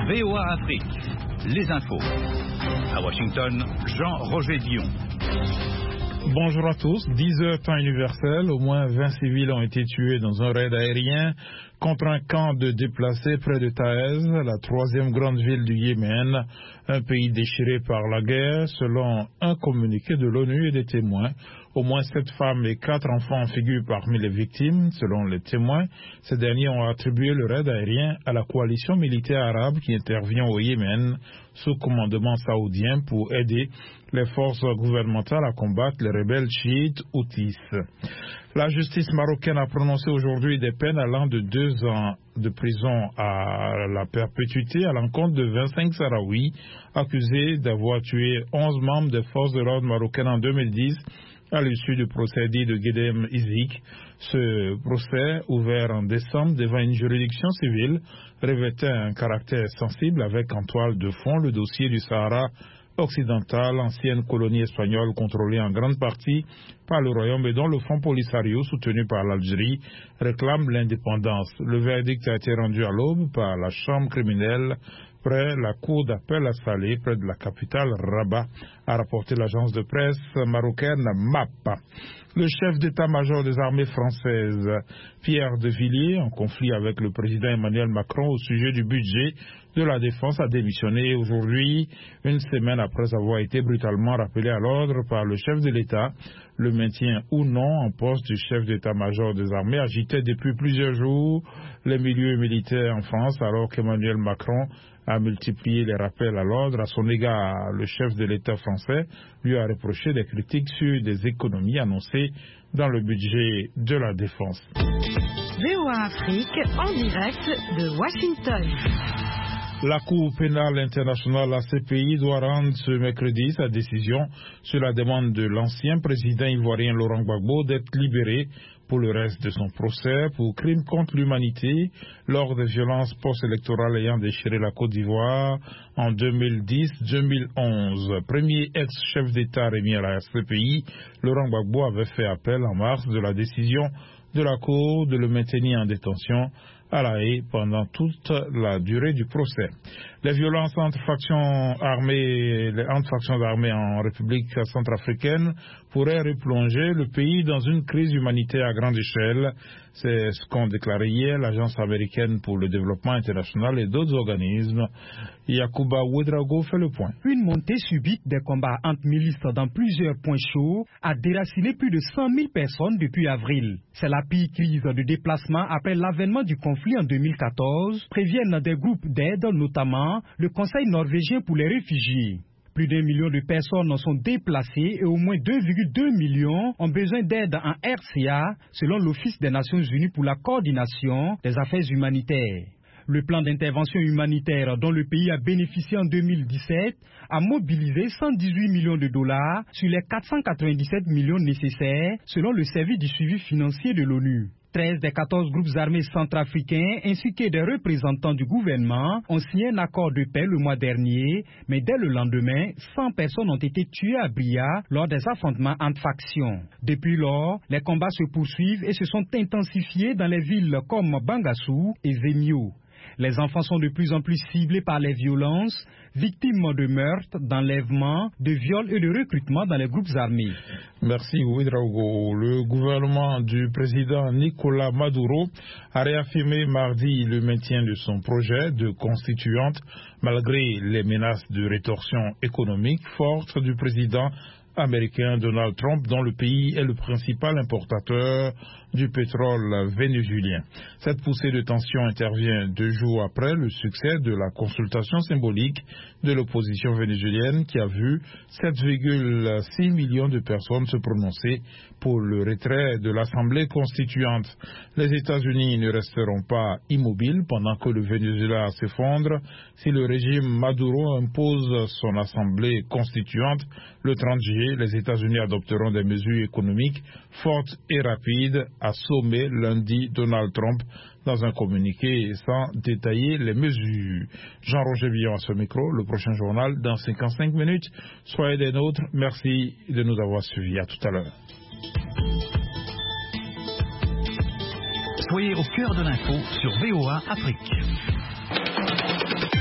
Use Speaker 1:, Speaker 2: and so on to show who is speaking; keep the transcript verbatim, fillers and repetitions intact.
Speaker 1: V O A Afrique, les infos. À Washington, Jean-Roger Dion.
Speaker 2: Bonjour à tous. dix heures temps universel. Au moins vingt civils ont été tués dans un raid aérien contre un camp de déplacés près de Taïz, la troisième grande ville du Yémen, un pays déchiré par la guerre, selon un communiqué de l'ONU et des témoins. Au moins sept femmes et quatre enfants figurent parmi les victimes, selon les témoins. Ces derniers ont attribué le raid aérien à la coalition militaire arabe qui intervient au Yémen sous commandement saoudien pour aider les forces gouvernementales à combattre les rebelles chiites houthis. La justice marocaine a prononcé aujourd'hui des peines allant de deux ans de prison à la perpétuité à l'encontre de vingt-cinq Sahraouis accusés d'avoir tué onze membres des forces de l'ordre marocaines en deux mille dix à l'issue du procès dit de Guedem Izik. Ce procès, ouvert en décembre devant une juridiction civile, revêtait un caractère sensible avec en toile de fond le dossier du Sahara occidentale, ancienne colonie espagnole contrôlée en grande partie par le Royaume et dont le Front Polisario, soutenu par l'Algérie, réclame l'indépendance. Le verdict a été rendu à l'aube par la chambre criminelle près la cour d'appel à Salé, près de la capitale Rabat, a rapporté l'agence de presse marocaine M A P. Le chef d'état-major des armées françaises, Pierre de Villiers, en conflit avec le président Emmanuel Macron au sujet du budget de la défense, a démissionné aujourd'hui, une semaine après avoir été brutalement rappelé à l'ordre par le chef de l'État. Le maintien ou non en poste du chef d'état-major des armées agitait depuis plusieurs jours les milieux militaires en France, alors qu'Emmanuel Macron a multiplié les rappels à l'ordre. À son égard, le chef de l'État français lui a reproché des critiques sur des économies annoncées dans le budget de la défense.
Speaker 3: V O A Afrique en direct de Washington.
Speaker 2: La Cour pénale internationale, la C P I, doit rendre ce mercredi sa décision sur la demande de l'ancien président ivoirien Laurent Gbagbo d'être libéré pour le reste de son procès pour crimes contre l'humanité lors des violences post-électorales ayant déchiré la Côte d'Ivoire en deux mille dix deux mille onze. Premier ex-chef d'État remis à la C P I, Laurent Gbagbo avait fait appel en mars de la décision de la Cour de le maintenir en détention à La Haye pendant toute la durée du procès. Les violences entre factions armées, les entre factions armées en République centrafricaine pourraient replonger le pays dans une crise humanitaire à grande échelle. C'est ce qu'ont déclaré hier l'Agence américaine pour le développement international et d'autres organismes. Yacouba Ouedraogo fait le point.
Speaker 4: Une montée subite des combats entre milices dans plusieurs points chauds a déraciné plus de cent mille personnes depuis avril. C'est la pire crise de déplacement après l'avènement du conflit en deux mille quatorze, préviennent des groupes d'aide, notamment le Conseil norvégien pour les réfugiés. Plus d'un million de personnes sont déplacées et au moins deux virgule deux millions ont besoin d'aide en R C A, selon l'Office des Nations Unies pour la coordination des affaires humanitaires. Le plan d'intervention humanitaire dont le pays a bénéficié en deux mille dix-sept a mobilisé cent dix-huit millions de dollars sur les quatre cent quatre-vingt-dix-sept millions nécessaires, selon le service du suivi financier de l'ONU. treize des quatorze groupes armés centrafricains ainsi que des représentants du gouvernement ont signé un accord de paix le mois dernier, mais dès le lendemain, cent personnes ont été tuées à Bria lors des affrontements entre factions. Depuis lors, les combats se poursuivent et se sont intensifiés dans les villes comme Bangassou et Zemio. Les enfants sont de plus en plus ciblés par les violences, victimes de meurtres, d'enlèvements, de viols et de recrutement dans les groupes armés.
Speaker 2: Merci Ouedraogo. Le gouvernement du président Nicolas Maduro a réaffirmé mardi le maintien de son projet de constituante malgré les menaces de rétorsion économique fortes du président américain Donald Trump, dont le pays est le principal importateur du pétrole vénézuélien. Cette poussée de tension intervient deux jours après le succès de la consultation symbolique de l'opposition vénézuélienne qui a vu sept virgule six millions de personnes se prononcer pour le retrait de l'Assemblée constituante. Les États-Unis ne resteront pas immobiles pendant que le Venezuela s'effondre. Si le régime Maduro impose son Assemblée constituante le trente juillet, les États-Unis adopteront des mesures économiques fortes et rapides, a sommé lundi Donald Trump dans un communiqué sans détailler les mesures. Jean-Roger Dion à ce micro, le prochain journal dans cinquante-cinq minutes. Soyez des nôtres. Merci de nous avoir suivis. À tout à l'heure.
Speaker 1: Soyez au cœur de l'info sur V O A Afrique.